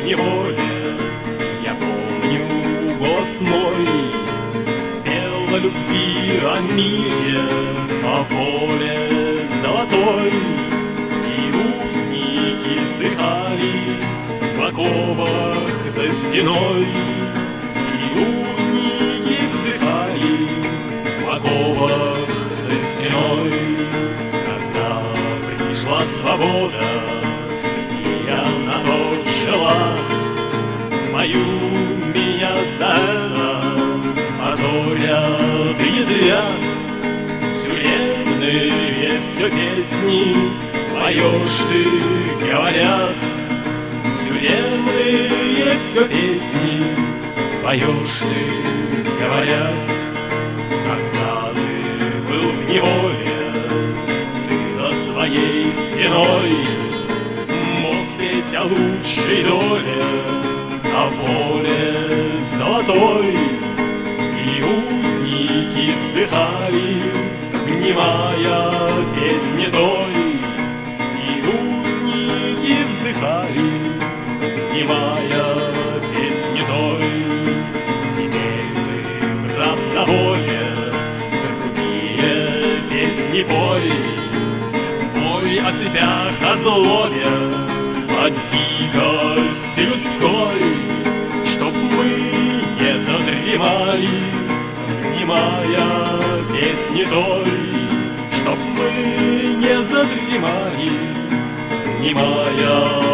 в неволе. Я помню голос мой, пел о любви, о мире, о воле золотой. И узники вздыхали в оковах за стеной. И узники вздыхали в оковах за стеной. Когда пришла свобода, и она отжила мою меня за это позорят и язвят. Тюремные все песни поешь ты, говорят. Тюремные все песни поешь ты, говорят. Когда ты был в неволе, ты за своей стеной мог петь о лучшей доле, о воле золотой. И узники вздыхали, внимая песне той. И узники вздыхали, внимая песне той. Теперь ты, брат, на воле, другие песни пой. Пой о цепях, о злобе, о дикости людской, чтоб мы не задремали, внимая песни той. Чтоб мы не задремали, внимая